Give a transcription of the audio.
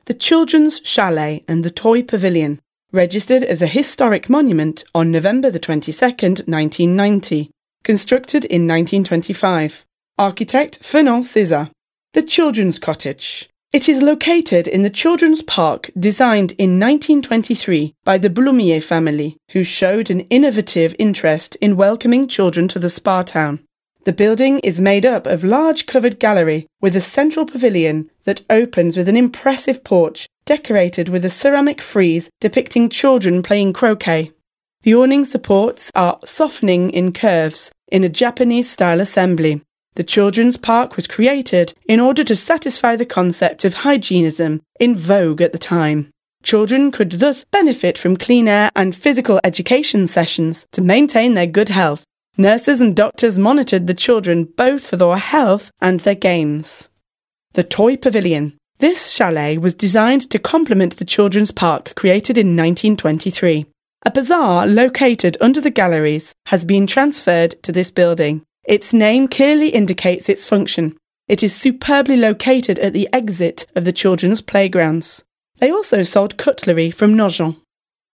the Children's Chalet and the Toy Pavilion, registered as a historic monument on November the 22nd, 1990, constructed in 1925. Architect Fernand César. The Children's Cottage. It is located in the Children's Park designed in 1923 by the Blumier family, who showed an innovative interest in welcoming children to the spa town. The building is made up of large covered gallery with a central pavilion that opens with an impressive porch decorated with a ceramic frieze depicting children playing croquet. The awning supports are softening in curves in a Japanese-style assembly. The children's park was created in order to satisfy the concept of hygienism in vogue at the time. Children could thus benefit from clean air and physical education sessions to maintain their good health. Nurses and doctors monitored the children both for their health and their games. The Toy Pavilion. This chalet was designed to complement the children's park created in 1923. A bazaar located under the galleries has been transferred to this building. Its name clearly indicates its function. It is superbly located at the exit of the children's playgrounds. They also sold cutlery from Nogent.